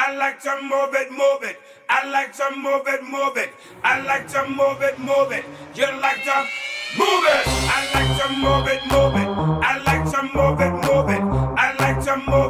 I like to move it, move it. I like to move it, move it. I like to move it, move it. You like to move it. I like to move it, move it. I like to move it, move it. I like to move